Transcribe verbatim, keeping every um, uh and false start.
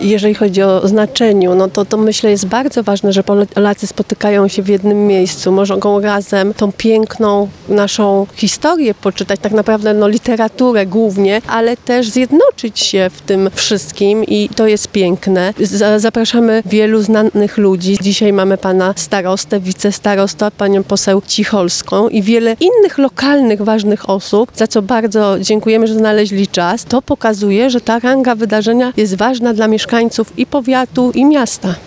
Jeżeli chodzi o znaczeniu, no to, to myślę jest bardzo ważne, że Polacy spotykają się w jednym miejscu, mogą razem tą piękną naszą historię poczytać, tak naprawdę no, literaturę głównie, ale też zjednoczyć się w tym wszystkim i to jest piękne. Z- zapraszamy wielu znanych ludzi. Dzisiaj mamy pana starostę, wicestarostę, panią poseł Cicholską i wiele innych lokalnych, ważnych osób, za co bardzo dziękujemy, że znaleźli czas. To pokazuje, że ta ranga wydarzenia jest ważna dla mieszkańców i powiatu, i miasta.